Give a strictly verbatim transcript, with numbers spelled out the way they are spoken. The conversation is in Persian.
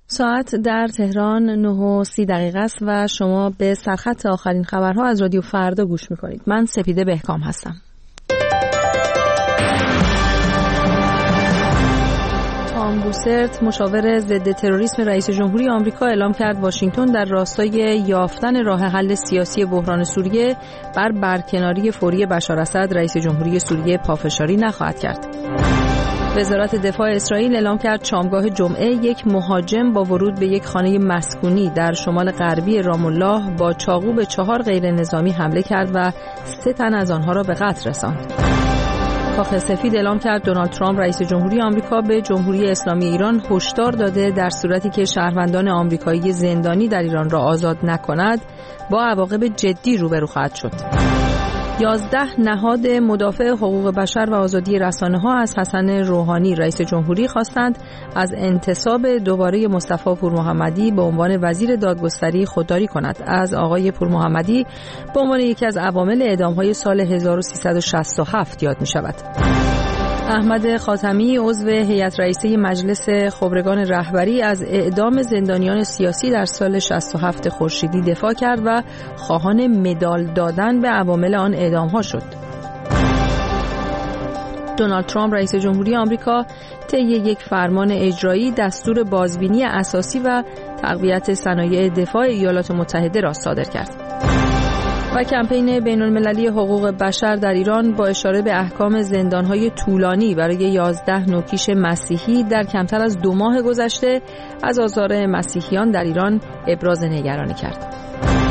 ساعت در تهران نه و سی دقیقه است و شما به سرخط آخرین خبرها از رادیو فردا گوش میکنید. من سپیده بهکام هستم. تام بوسرت، مشاور ضد تروریسم رئیس جمهوری آمریکا، اعلام کرد واشنگتن در راستای یافتن راه حل سیاسی بحران سوریه بر برکناری فوری بشار اسد رئیس جمهوری سوریه پافشاری نخواهد کرد. وزارت دفاع اسرائیل اعلام کرد شامگاه جمعه یک مهاجم با ورود به یک خانه مسکونی در شمال غربی رام الله با چاقو به چهار غیر نظامی حمله کرد و سه تن از آنها را به قتل رساند. کاخ سفید اعلام کرد دونالد ترامپ رئیس جمهوری آمریکا به جمهوری اسلامی ایران هشدار داده در صورتی که شهروندان آمریکایی زندانی در ایران را آزاد نکند با عواقب جدی روبرو خواهد شد. یازده نهاد مدافع حقوق بشر و آزادی رسانه‌ها از حسن روحانی رئیس جمهوری خواستند از انتصاب دوباره مصطفی پورمحمدی به عنوان وزیر دادگستری خودداری کند. از آقای پورمحمدی به عنوان یکی از عوامل اعدام‌های سال هزار و سیصد و شصت و هفت یاد می‌شود. احمد خاتمی عضو هیئت رئیسه مجلس خبرگان رهبری از اعدام زندانیان سیاسی در سال شصت و هفت خورشیدی دفاع کرد و خواهان مدال دادن به عوامل آن اعدام‌ها شد. دونالد ترامپ رئیس جمهوری آمریکا طی یک فرمان اجرایی دستور بازبینی اساسی و تقویت صنایع دفاع ایالات متحده را صادر کرد. و کمپین بین‌المللی حقوق بشر در ایران با اشاره به احکام زندان‌های طولانی برای یازده نوکیش مسیحی در کمتر از دو ماه گذشته از آزار مسیحیان در ایران ابراز نگرانی کرد.